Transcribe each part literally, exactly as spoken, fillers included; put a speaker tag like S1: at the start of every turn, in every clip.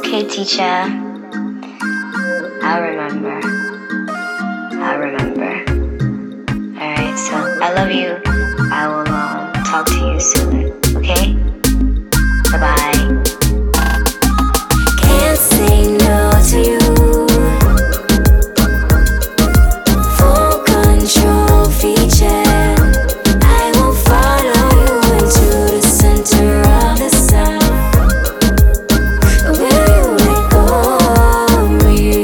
S1: Okay, teacher. I'll remember. I'll remember. Alright, so I love you. I will uh, talk to you soon. Okay? Bye-bye.
S2: Can't say no to you. Full control feature. I will follow you into the center of the sun. Will you let go of me?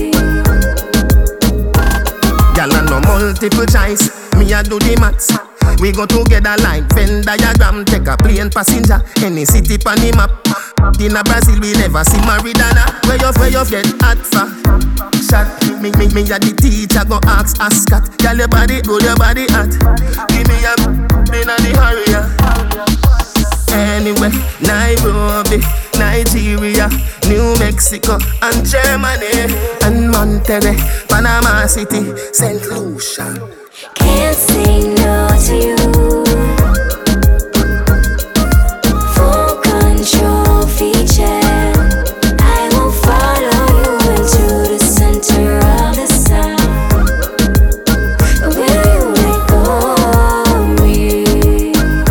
S3: Girl, I no multiple choice. Me a do the maths. We go together like Venn diagram. Take a plane passenger, any city pan the map. In a Brazil we never see Maradona. Where you, where you get hot for? Shot. Me, me, me a the teacher go ask a Scott. Girl your body good, your body hot. Give me a in a the area. Anyway, Nairobi, Nigeria, New Mexico and Germany and Monterrey, Panama City, Saint Lucia.
S2: Can't say no to you. Full control feature. I will follow you into the center of the sun. Will you let go of me?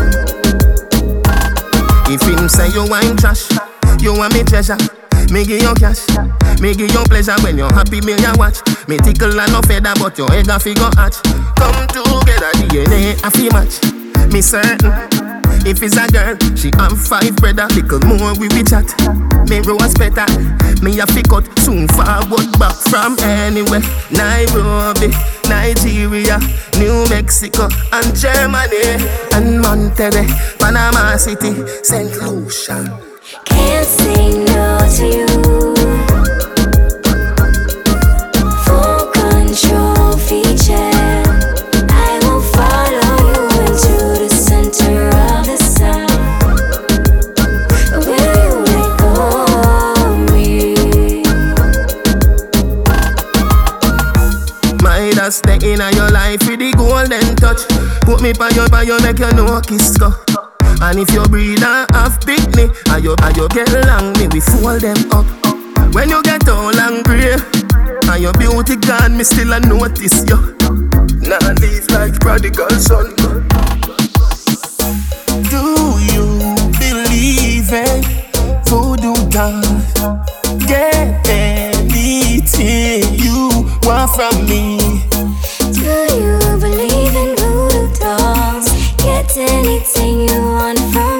S3: If him say you wine trash, you want me treasure. Me give you cash, me give you pleasure. When you're happy, me ya watch. Me tickle and no feather, but your egg a figure hatch. Come together, D N A a fi match. Me certain, if it's a girl, she have five brother. Little more we we chat. Me rose better, me a fi cut soon forward back from anywhere. Nairobi, Nigeria, New Mexico and Germany and Monterrey, Panama City, Saint Lucia.
S2: Can't say no to you. Full control feature. I will follow you into the center of the sun. Will you let go of me?
S3: My that's the inner your life with the golden touch. Put me by your, by your neck, you know kiss go. And if you breathe and have picnic, and you, and you get long, me we fold them up. When you get all angry, and your beauty gone, me still a notice you. Now leave like prodigal son. Do you believe in voodoo God? Get anything you want from me.
S2: Do you believe in voodoo dolls? Get anything you want from